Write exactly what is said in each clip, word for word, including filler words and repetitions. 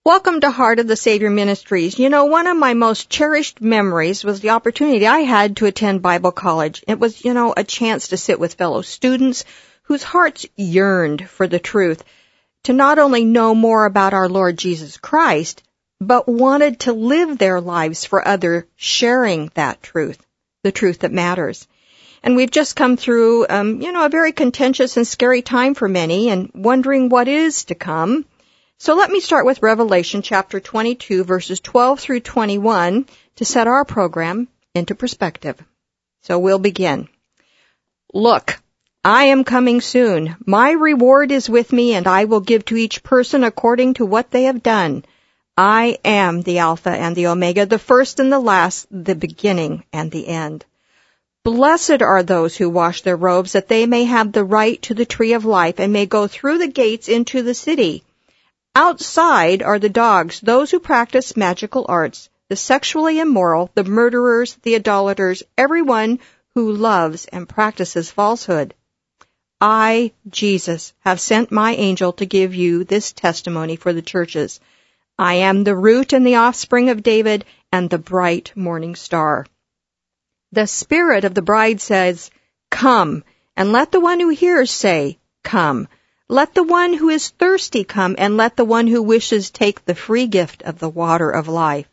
Welcome to Heart of the Savior Ministries. You know, one of my most cherished memories was the opportunity I had to attend Bible college. It was, you know, a chance to sit with fellow students whose hearts yearned for the truth, to not only know more about our Lord Jesus Christ, but wanted to live their lives for others, sharing that truth, the truth that matters. And we've just come through, um, you know, a very contentious and scary time for many, and wondering what is to come. So let me start with Revelation chapter twenty-two, verses twelve through twenty-one, to set our program into perspective. So we'll begin. Look, I am coming soon. My reward is with me, and I will give to each person according to what they have done. I am the Alpha and the Omega, the first and the last, the beginning and the end. Blessed are those who wash their robes, that they may have the right to the tree of life, and may go through the gates into the city. Outside are the dogs, those who practice magical arts, the sexually immoral, the murderers, the idolaters, everyone who loves and practices falsehood. I, Jesus, have sent my angel to give you this testimony for the churches. I am the root and the offspring of David and the bright morning star. The Spirit of the bride says, Come, and let the one who hears say, Come. Let the one who is thirsty come, and let the one who wishes take the free gift of the water of life.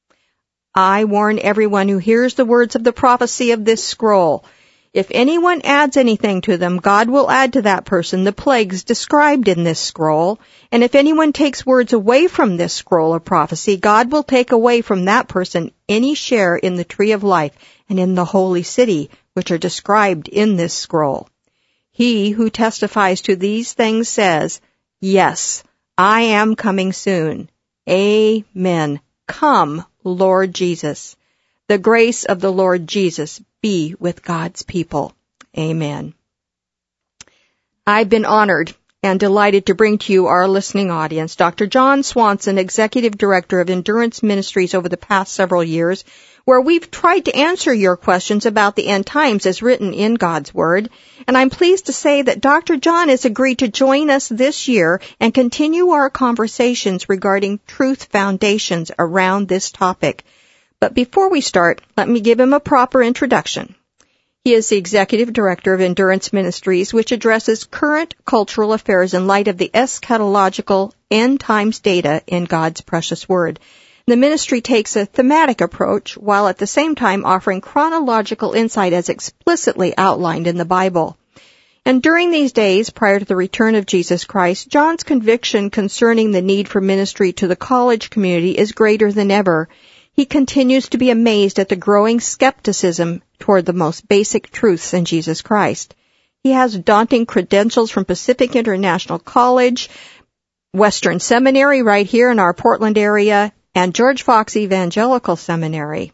I warn everyone who hears the words of the prophecy of this scroll. If anyone adds anything to them, God will add to that person the plagues described in this scroll. And if anyone takes words away from this scroll of prophecy, God will take away from that person any share in the tree of life and in the holy city, which are described in this scroll. He who testifies to these things says, Yes, I am coming soon. Amen. Come, Lord Jesus. The grace of the Lord Jesus be with God's people. Amen. I've been honored and delighted to bring to you our listening audience, Doctor John Swanson, Executive Director of Endurance Ministries over the past several years, where we've tried to answer your questions about the end times as written in God's Word. And I'm pleased to say that Doctor John has agreed to join us this year and continue our conversations regarding truth foundations around this topic. But before we start, let me give him a proper introduction. He is the Executive Director of Endurance Ministries, which addresses current cultural affairs in light of the eschatological end times data in God's precious Word. The ministry takes a thematic approach while at the same time offering chronological insight as explicitly outlined in the Bible. And during these days, prior to the return of Jesus Christ, John's conviction concerning the need for ministry to the college community is greater than ever. He continues to be amazed at the growing skepticism toward the most basic truths in Jesus Christ. He has daunting credentials from Pacific International College, Western Seminary right here in our Portland area, and George Fox Evangelical Seminary.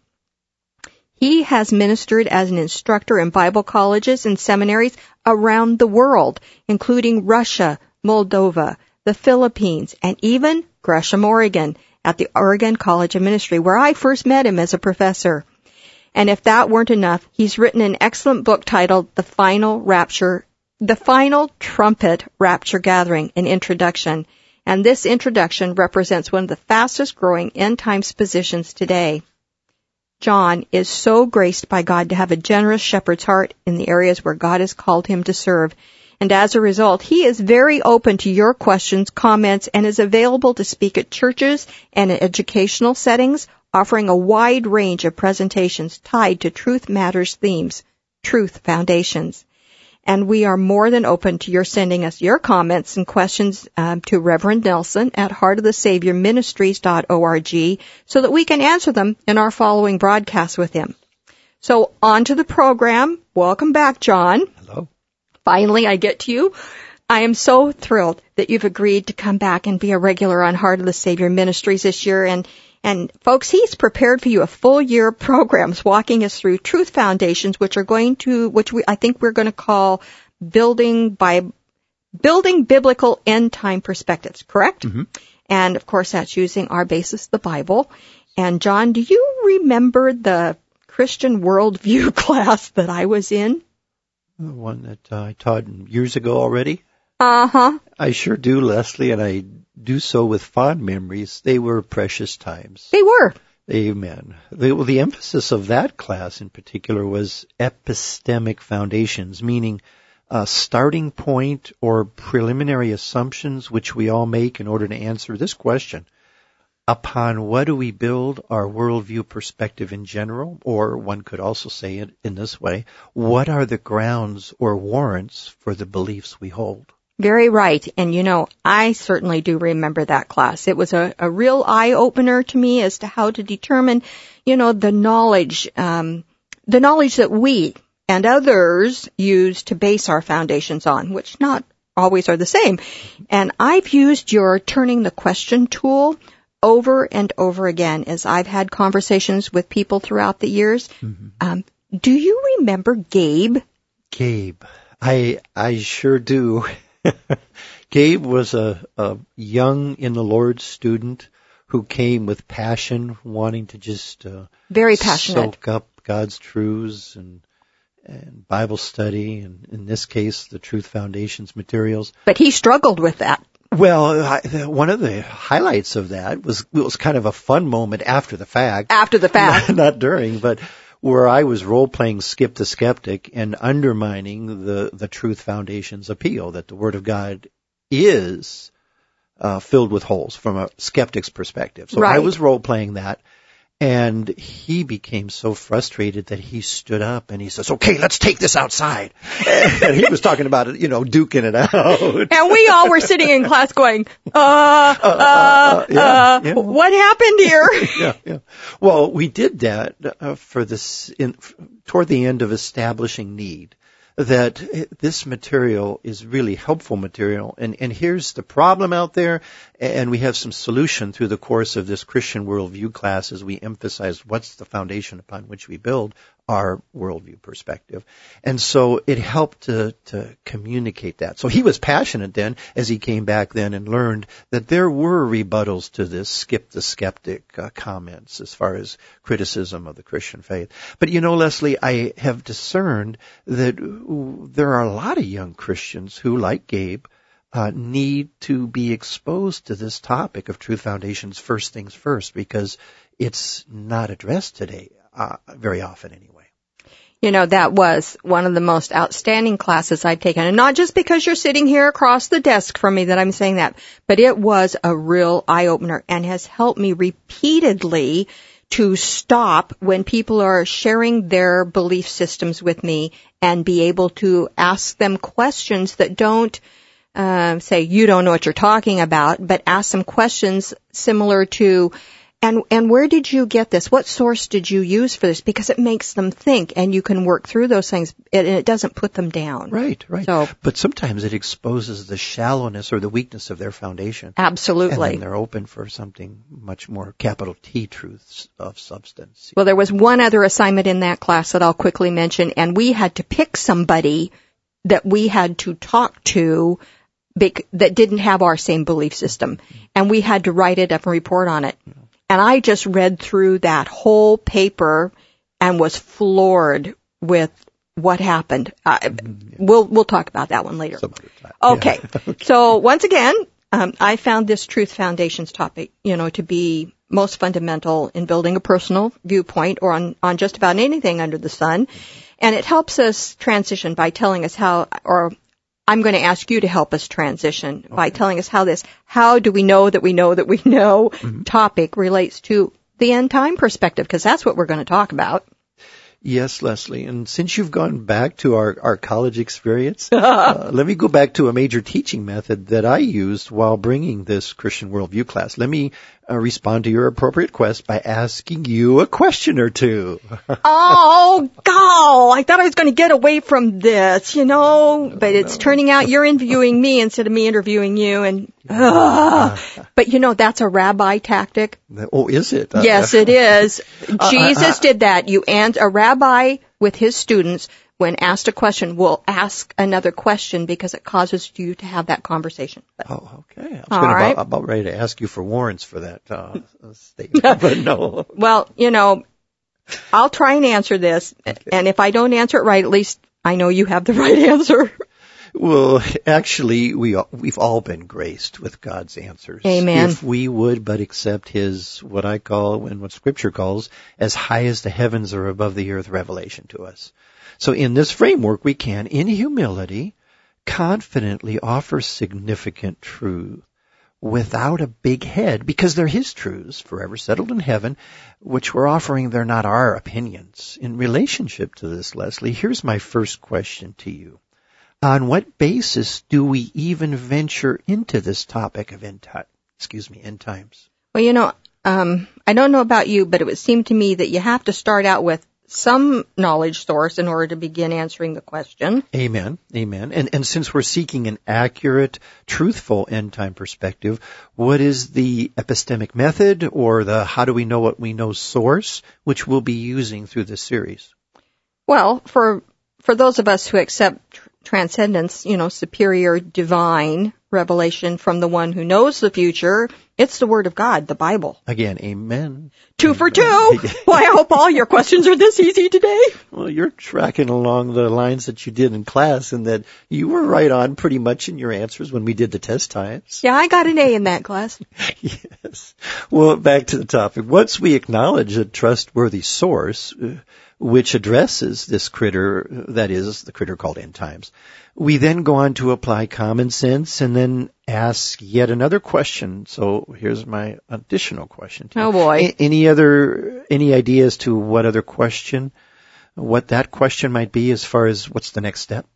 He has ministered as an instructor in Bible colleges and seminaries around the world, including Russia, Moldova, the Philippines, and even Gresham, Oregon, at the Oregon College of Ministry, where I first met him as a professor. And if that weren't enough, he's written an excellent book titled The Final Rapture, The Final Trumpet Rapture Gathering, an introduction. And this introduction represents one of the fastest growing end times positions today. John is so graced by God to have a generous shepherd's heart in the areas where God has called him to serve. And as a result, he is very open to your questions, comments, and is available to speak at churches and in educational settings, offering a wide range of presentations tied to Truth Matters themes, Truth Foundations. And we are more than open to your sending us your comments and questions um, to Reverend Nelson at heart of the savior ministries dot org so that we can answer them in our following broadcast with him. So on to the program. Welcome back, John. Hello. Finally, I get to you. I am so thrilled that you've agreed to come back and be a regular on Heart of the Savior Ministries this year. And, and folks, he's prepared for you a full year of programs walking us through Truth Foundations, which are going to, which we, I think we're going to call building by, building biblical end time perspectives, correct? Mm-hmm. And of course, that's using our basis, the Bible. And John, do you remember the Christian worldview class that I was in? The one that uh, I taught years ago already? Uh-huh. I sure do, Leslie, and I do so with fond memories. They were precious times. They were. Amen. The, well, the emphasis of that class in particular was epistemic foundations, meaning a starting point or preliminary assumptions which we all make in order to answer this question. Upon what do we build our worldview perspective in general? Or one could also say it in this way, what are the grounds or warrants for the beliefs we hold? Very right. And, you know, I certainly do remember that class. It was a, a real eye-opener to me as to how to determine, you know, the knowledge, um, the knowledge that we and others use to base our foundations on, which not always are the same. And I've used your turning the question tool over and over again as I've had conversations with people throughout the years. Mm-hmm. Um, do you remember Gabe? Gabe. I I sure do. Gabe was a, a young in the Lord student who came with passion, wanting to just uh, very passionate soak up God's truths and and Bible study, and in this case, the Truth Foundations materials. But he struggled with that. Well, I, one of the highlights of that was it was kind of a fun moment after the fact. After the fact. Not, not during, but where I was role-playing Skip the Skeptic and undermining the, the Truth Foundation's appeal that the Word of God is uh, filled with holes from a skeptic's perspective. So right. I was role-playing that. And he became so frustrated that he stood up and he says, okay, let's take this outside. And he was talking about it, you know, duking it out. And we all were sitting in class going, uh, uh, uh, uh, yeah, uh yeah. What happened here? yeah, yeah. Well, we did that uh, for this, in, toward the end of establishing need. That this material is really helpful material. And, and here's the problem out there, and we have some solution through the course of this Christian worldview class as we emphasize what's the foundation upon which we build our worldview perspective. And so it helped to, to communicate that. So he was passionate then as he came back then and learned that there were rebuttals to this Skip the Skeptic uh, comments as far as criticism of the Christian faith. But you know, Leslie, I have discerned that there are a lot of young Christians who, like Gabe, uh, need to be exposed to this topic of Truth Foundations first things first, because it's not addressed today uh, very often anyway. You know, that was one of the most outstanding classes I've taken. And not just because you're sitting here across the desk from me that I'm saying that, but it was a real eye-opener and has helped me repeatedly to stop when people are sharing their belief systems with me and be able to ask them questions that don't uh, say, you don't know what you're talking about, but ask them questions similar to, And and where did you get this? What source did you use for this? Because it makes them think, and you can work through those things, and it doesn't put them down. Right, right. So, but sometimes it exposes the shallowness or the weakness of their foundation. Absolutely. And then they're open for something much more capital T truths of substance. Well, there was one other assignment in that class that I'll quickly mention, and we had to pick somebody that we had to talk to that didn't have our same belief system, and we had to write it up and report on it. Yeah. And I just read through that whole paper and was floored with what happened. Uh, mm-hmm. We'll we'll talk about that one later. Okay. Yeah. Okay. So once again, um, I found this Truth Foundations topic, you know, to be most fundamental in building a personal viewpoint or on, on just about anything under the sun. Mm-hmm. And it helps us transition by telling us how, or I'm going to ask you to help us transition okay. by telling us how this, how do we know that we know that we know mm-hmm. topic relates to the end time perspective, because that's what we're going to talk about. Yes, Leslie. And since you've gone back to our, our college experience, uh, let me go back to a major teaching method that I used while bringing this Christian worldview class. Let me uh, respond to your appropriate request by asking you a question or two. Oh, God, I thought I was going to get away from this, you know, no, but it's no. turning out you're interviewing me instead of me interviewing you. And uh, But, you know, that's a rabbi tactic. Oh, is it? Uh, yes, it is. Uh, Jesus uh, uh, did that. You and a rabbi with his students, when asked a question, will ask another question because it causes you to have that conversation. But, oh, okay. I was right. about, about ready to ask you for warrants for that uh, statement, but no. Well, you know, I'll try and answer this, okay. and if I don't answer it right, at least I know you have the right answer. Well, actually, we all, we've all been graced with God's answers. Amen. If we would but accept His, what I call, and what Scripture calls, as high as the heavens are above the earth revelation to us. So in this framework, we can, in humility, confidently offer significant truth without a big head, because they're His truths, forever settled in heaven, which we're offering. They're not our opinions. In relationship to this, Leslie, here's my first question to you. On what basis do we even venture into this topic of end time, excuse me, end times? Well, you know, um, I don't know about you, but it would seem to me that you have to start out with some knowledge source in order to begin answering the question. Amen. Amen. And, and since we're seeking an accurate, truthful end time perspective, what is the epistemic method, or the how do we know what we know source, which we'll be using through this series? Well, for for those of us who accept tr- transcendence, you know, superior divine revelation from the one who knows the future, it's the Word of God, the Bible. Again, amen. Two amen. for two. Well, I hope all your questions are this easy today. Well, you're tracking along the lines that you did in class, and that you were right on pretty much in your answers when we did the test times. Yeah, I got an A in that class. Yes. Well, back to the topic. Once we acknowledge a trustworthy source, uh, which addresses this critter, that is, the critter called end times, we then go on to apply common sense and then ask yet another question. So here's my additional question to you. Oh boy. A- any other, any ideas to what other question, what that question might be as far as what's the next step?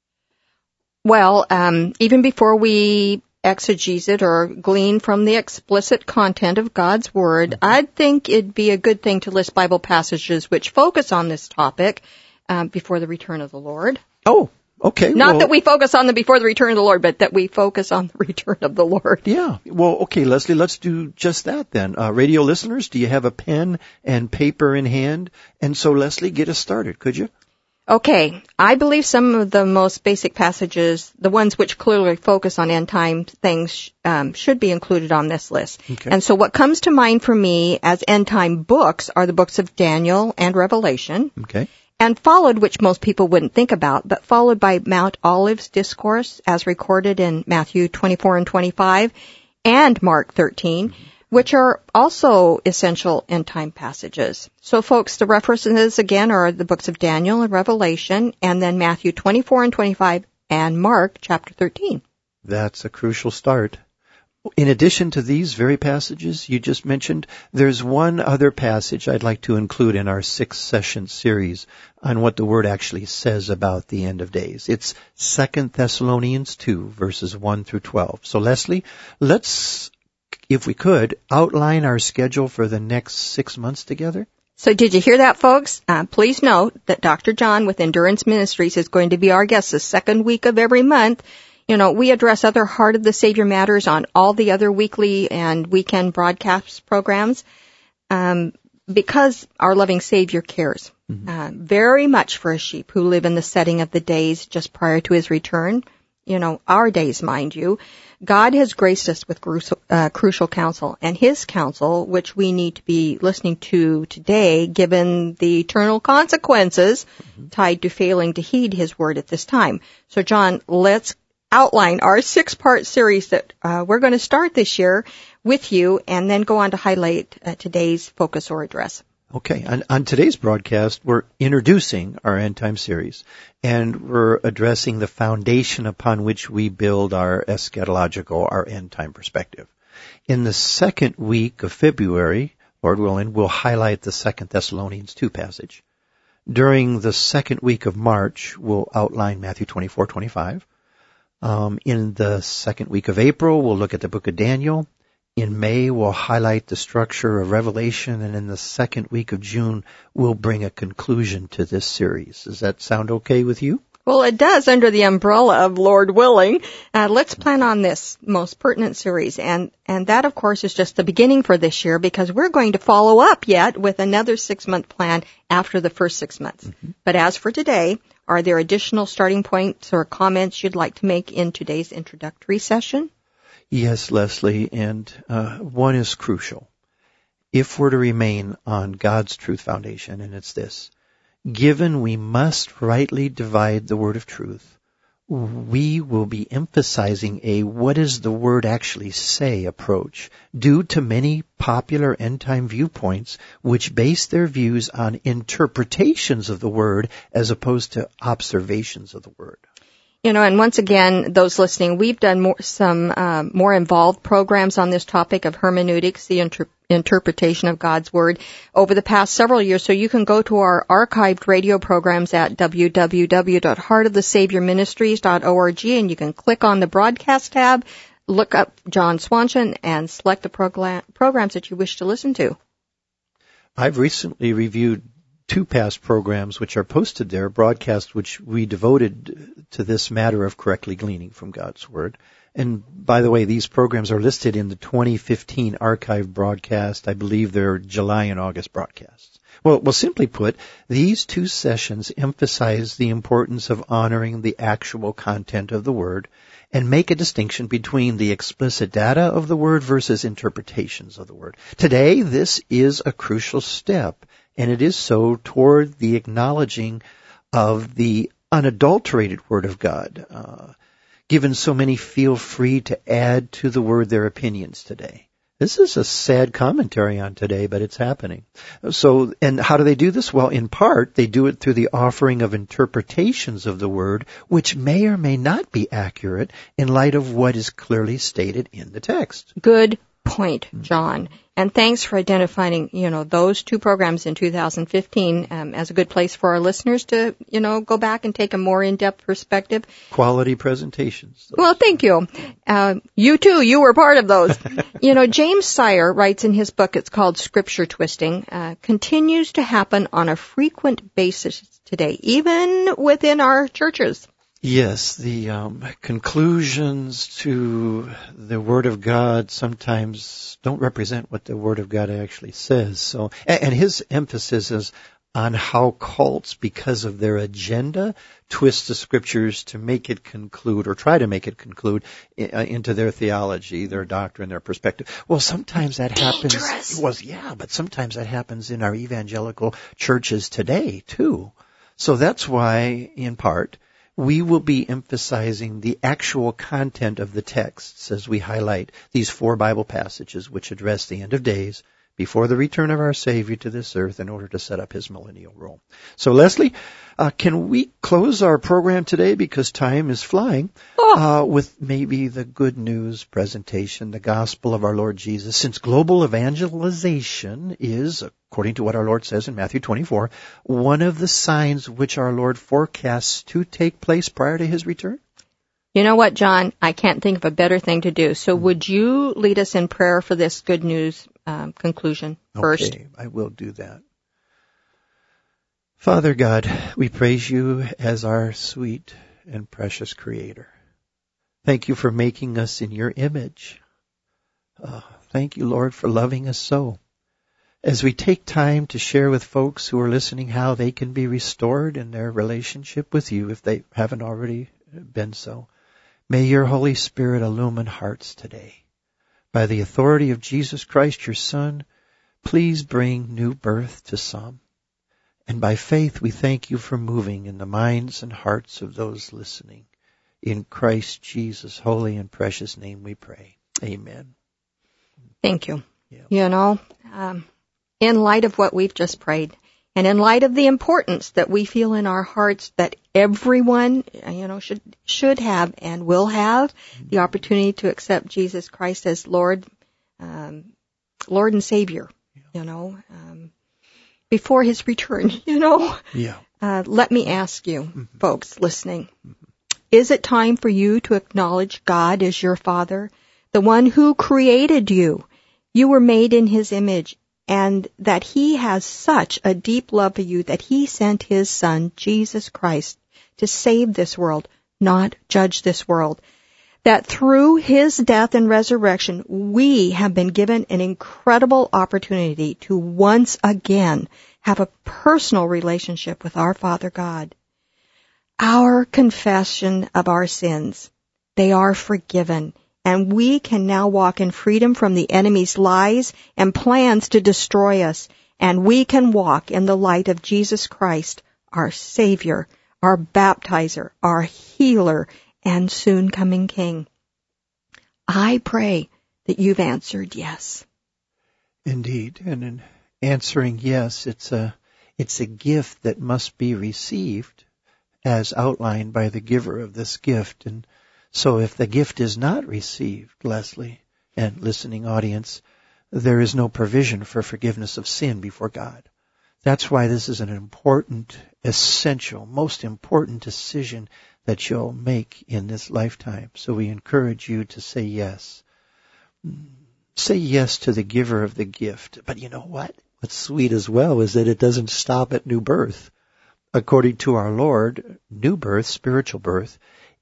Well, um, even before we exegese it or glean from the explicit content of God's Word, mm-hmm. I think it'd be a good thing to list Bible passages which focus on this topic um, before the return of the Lord. Oh, okay. Not well, that we focus on them before the return of the Lord, but that we focus on the return of the Lord. Yeah. Well, okay, Leslie, let's do just that then. Uh, radio listeners, do you have a pen and paper in hand? And so, Leslie, get us started, could you? Okay, I believe some of the most basic passages, the ones which clearly focus on end time things, um, should be included on this list. Okay. And so what comes to mind for me as end time books are the books of Daniel and Revelation. Okay. And followed, which most people wouldn't think about, but followed by Mount Olives Discourse as recorded in Matthew twenty-four and twenty-five and Mark thirteen. Mm-hmm. Which are also essential end-time passages. So, folks, the references, again, are the books of Daniel and Revelation, and then Matthew twenty-four and twenty-five, and Mark chapter thirteen. That's a crucial start. In addition to these very passages you just mentioned, there's one other passage I'd like to include in our six-session series on what the Word actually says about the end of days. It's Second Thessalonians two, verses one through twelve. So, Leslie, let's, if we could, outline our schedule for the next six months together. So did you hear that, folks? Uh, please note that Doctor John with Endurance Ministries is going to be our guest the second week of every month. You know, we address other Heart of the Savior matters on all the other weekly and weekend broadcast programs um, because our loving Savior cares mm-hmm. uh, very much for his sheep who live in the setting of the days just prior to his return. You know, our days, mind you. God has graced us with crucial, uh, crucial counsel, and his counsel, which we need to be listening to today, given the eternal consequences mm-hmm. tied to failing to heed his word at this time. So, John, let's outline our six-part series that uh, we're going to start this year with you, and then go on to highlight uh, today's focus or address. Okay, on, on today's broadcast, we're introducing our End Time series, and we're addressing the foundation upon which we build our eschatological, our end time perspective. In the second week of February, Lord willing, we'll highlight the Second Thessalonians two passage. During the second week of March, we'll outline Matthew twenty-four twenty-five. Um, in the second week of April, we'll look at the book of Daniel. In May, we'll highlight the structure of Revelation, and in the second week of June, we'll bring a conclusion to this series. Does that sound okay with you? Well, it does under the umbrella of Lord willing. Uh, let's plan on this most pertinent series, and, and that, of course, is just the beginning for this year, because we're going to follow up yet with another six-month plan after the first six months. Mm-hmm. But as for today, are there additional starting points or comments you'd like to make in today's introductory session? Yes, Leslie, and uh, one is crucial. If we're to remain on God's truth foundation, and it's this: given we must rightly divide the word of truth, we will be emphasizing a what does the Word actually say approach due to many popular end-time viewpoints which base their views on interpretations of the Word as opposed to observations of the Word. You know, and once again, those listening, we've done more, some uh, more involved programs on this topic of hermeneutics, the inter- interpretation of God's Word, over the past several years. So you can go to our archived radio programs at w w w dot heart of the savior ministries dot org, and you can click on the broadcast tab, look up John Swanson, and select the progla- programs that you wish to listen to. I've recently reviewed two past programs which are posted there, broadcasts which we devoted to this matter of correctly gleaning from God's Word. And by the way, these programs are listed in the twenty fifteen archive broadcast. I believe they're July and August broadcasts. Well, well, simply put, these two sessions emphasize the importance of honoring the actual content of the Word and make a distinction between the explicit data of the Word versus interpretations of the Word. Today, this is a crucial step, and it is so toward the acknowledging of the unadulterated Word of God. Uh, given so many feel free to add to the Word their opinions today. This is a sad commentary on today, but it's happening. So, and how do they do this? Well, in part, they do it through the offering of interpretations of the Word, which may or may not be accurate in light of what is clearly stated in the text. Good point, John. And thanks for identifying, you know, those two programs in two thousand fifteen um, as a good place for our listeners to, you know, go back and take a more in-depth perspective. Quality presentations. Those. Well, thank you. Uh, you too, you were part of those. You know, James Sire writes in his book, it's called Scripture Twisting, uh, continues to happen on a frequent basis today, even within our churches. Yes, the um, conclusions to the Word of God sometimes don't represent what the Word of God actually says. So, and, and his emphasis is on how cults, because of their agenda, twist the Scriptures to make it conclude, or try to make it conclude, uh, into their theology, their doctrine, their perspective. Well, sometimes that Dangerous. happens. Well, yeah, but sometimes that happens in our evangelical churches today too. So that's why, in part, we will be emphasizing the actual content of the texts as we highlight these four Bible passages which address the end of days before the return of our Savior to this earth in order to set up his millennial rule. So, Leslie, uh, can we close our program today, because time is flying, uh, with maybe the good news presentation, the gospel of our Lord Jesus, since global evangelization is, according to what our Lord says in Matthew twenty-four, one of the signs which our Lord forecasts to take place prior to his return? You know what, John? I can't think of a better thing to do. So would you lead us in prayer for this good news um, conclusion first? Okay, I will do that. Father God, we praise you as our sweet and precious Creator. Thank you for making us in your image. Uh, thank you, Lord, for loving us so. As we take time to share with folks who are listening how they can be restored in their relationship with you if they haven't already been so, may your Holy Spirit illumine hearts today. By the authority of Jesus Christ, your Son, please bring new birth to some. And by faith, we thank you for moving in the minds and hearts of those listening. In Christ Jesus' holy and precious name we pray. Amen. Thank you. Yeah. You know, um, in light of what we've just prayed, and in light of the importance that we feel in our hearts that everyone, you know, should should have and will have the opportunity to accept Jesus Christ as Lord, um, Lord and Savior, you know, um, before his return, you know. Yeah. Uh, let me ask you, mm-hmm. folks listening, mm-hmm. is it time for you to acknowledge God as your Father, the one who created you? You were made in his image, and that he has such a deep love for you that he sent his Son, Jesus Christ, to save this world, not judge this world. That through his death and resurrection, we have been given an incredible opportunity to once again have a personal relationship with our Father God. Our confession of our sins, they are forgiven, and we can now walk in freedom from the enemy's lies and plans to destroy us, and we can walk in the light of Jesus Christ, our Savior, our baptizer, our healer, and soon coming King. I pray that you've answered yes. Indeed, and in answering yes, it's a it's a gift that must be received as outlined by the giver of this gift. And so if the gift is not received, Leslie and listening audience, there is no provision for forgiveness of sin before God. That's why this is an important, essential, most important decision that you'll make in this lifetime. So we encourage you to say yes. Say yes to the giver of the gift. But you know what? What's sweet as well is that it doesn't stop at new birth. According to our Lord, new birth, spiritual birth,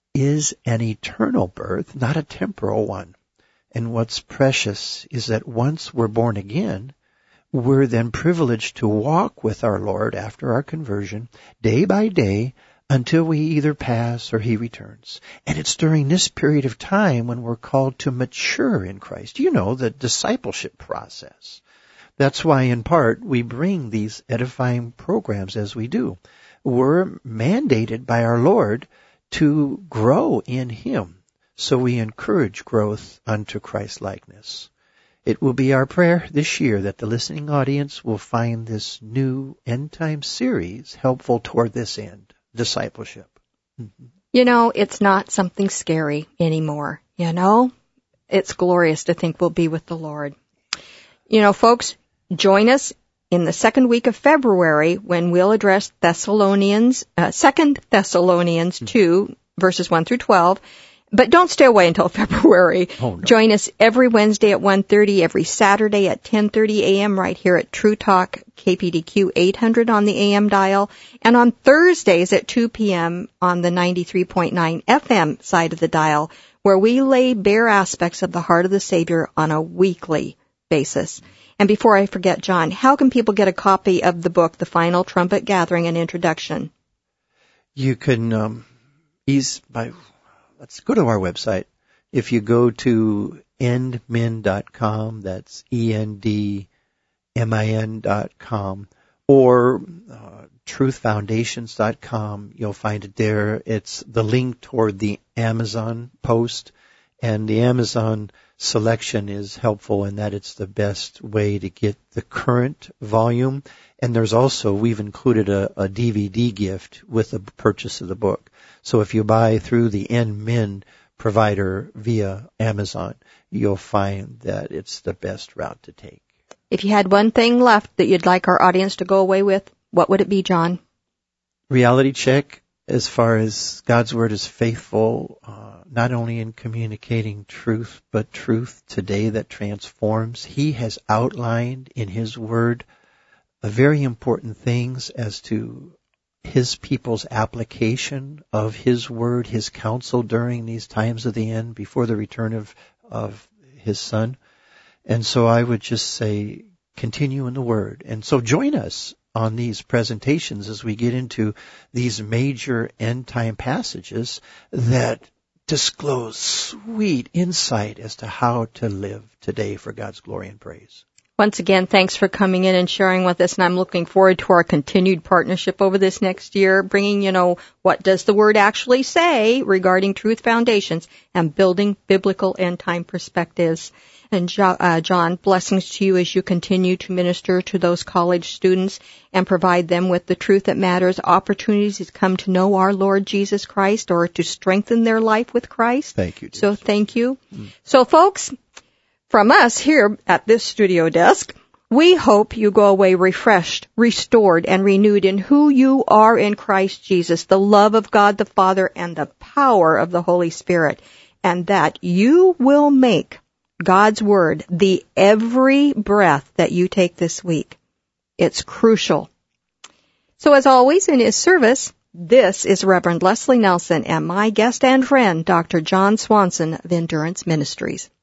is an eternal birth, not a temporal one. And what's precious is that once we're born again, we're then privileged to walk with our Lord after our conversion, day by day, until we either pass or He returns. And it's during this period of time when we're called to mature in Christ. You know, the discipleship process. That's why, in part, we bring these edifying programs as we do. We're mandated by our Lord to grow in Him. So we encourage growth unto Christ-likeness. It will be our prayer this year that the listening audience will find this new end-time series helpful toward this end, discipleship. Mm-hmm. You know, it's not something scary anymore. You know, it's glorious to think we'll be with the Lord. You know, folks, join us in the second week of February when we'll address Thessalonians, uh, Second Thessalonians mm-hmm. two, verses one through twelve. But don't stay away until February. Oh, no. Join us every Wednesday at one thirty, every Saturday at ten thirty a.m. right here at True Talk K P D Q eight hundred on the A M dial, and on Thursdays at two p.m. on the ninety-three point nine F M side of the dial, where we lay bare aspects of the heart of the Savior on a weekly basis. And before I forget, John, how can people get a copy of the book, The Final Trumpet Gathering and Introduction? You can um, ease by... Let's go to our website. If you go to end min dot com, that's E N D M I N dot com, or uh, truth foundations dot com, you'll find it there. It's the link toward the Amazon post, and the Amazon selection is helpful in that it's the best way to get the current volume. And there's also, we've included a, a D V D gift with the purchase of the book. So if you buy through the N M I N provider via Amazon, you'll find that it's the best route to take. If you had one thing left that you'd like our audience to go away with, what would it be, John? Reality check as far as God's Word is faithful, uh, not only in communicating truth, but truth today that transforms. He has outlined in His Word very important things as to His people's application of His Word, His counsel during these times of the end before the return of, of His Son. And so I would just say, continue in the Word. And so join us on these presentations as we get into these major end-time passages that disclose sweet insight as to how to live today for God's glory and praise. Once again, thanks for coming in and sharing with us, and I'm looking forward to our continued partnership over this next year, bringing, you know, what does the Word actually say regarding truth foundations and building biblical end-time perspectives. And uh, John, blessings to you as you continue to minister to those college students and provide them with the truth that matters, opportunities to come to know our Lord Jesus Christ or to strengthen their life with Christ. Thank you. So thank you. Mm. So folks, from us here at this studio desk, we hope you go away refreshed, restored, and renewed in who you are in Christ Jesus, the love of God the Father and the power of the Holy Spirit, and that you will make God's Word the every breath that you take this week. It's crucial. So as always, in His service, this is Reverend Leslie Nelson and my guest and friend, Doctor John Swanson of Endurance Ministries.